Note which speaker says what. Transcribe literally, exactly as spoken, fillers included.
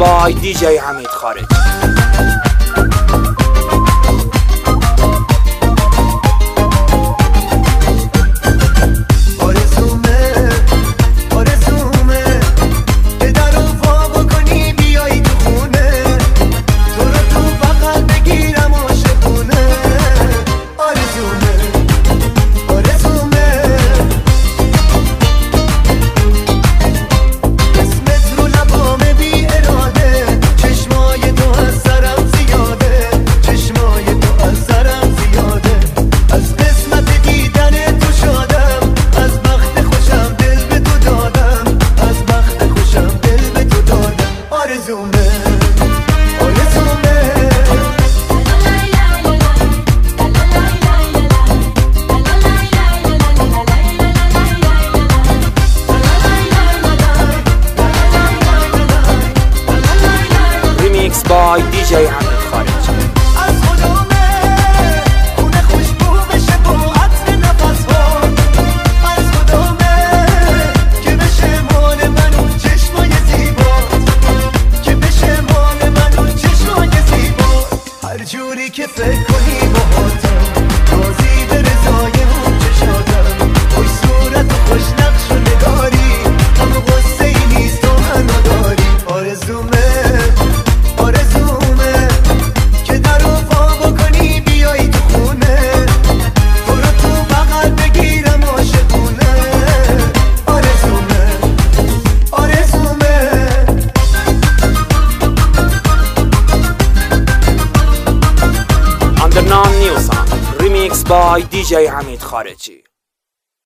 Speaker 1: by دی جی حمید خارجی. by دی جی حمید خارجی.
Speaker 2: از خدامه خونه خوشبو بشه با عطر نفس‌ها، از خدامه که بشه مال من اون چشمای زیبا، که بشه مال من اون چشمای زیبا. هر جوری که فکر کنی باهاتم راضی به رضای اون چشاتم، خوش صورت و خوش نقش و نگاری، اما غصه ای نیست و منو داری. آرزومه
Speaker 1: Underground New Sound Remix by دی جی حمید خارجی.